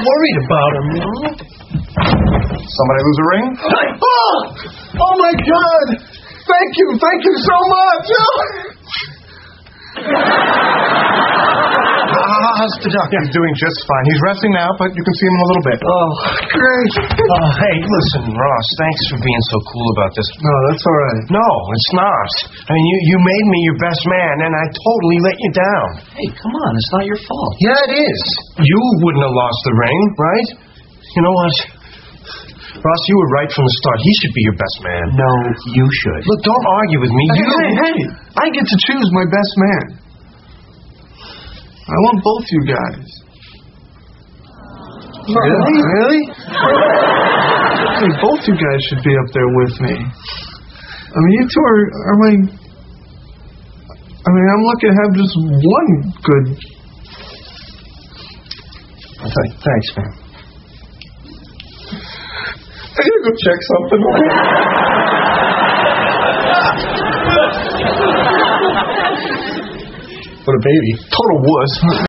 worried about him, you know? Somebody lose a ring? Oh my God! Thank you so much! How's the doctor? He's doing just fine. He's resting now, but you can see him in a little bit. Oh, great. Hey, listen, Ross, thanks for being so cool about this. No, that's all right. No, it's not. I mean, you made me your best man, and I totally let you down. Hey, come on, it's not your fault. Yeah, it is. You wouldn't have lost the ring, right? You know what? Ross, you were right from the start. He should be your best man. No, you should. Look, don't argue with me. Hey, I get to choose my best man. I want both you guys. Really? Hey, both you guys should be up there with me. I mean, you two are my... I mean, I'm lucky to have just one good... Thanks, man. I gotta go check something. What a baby. Total wuss.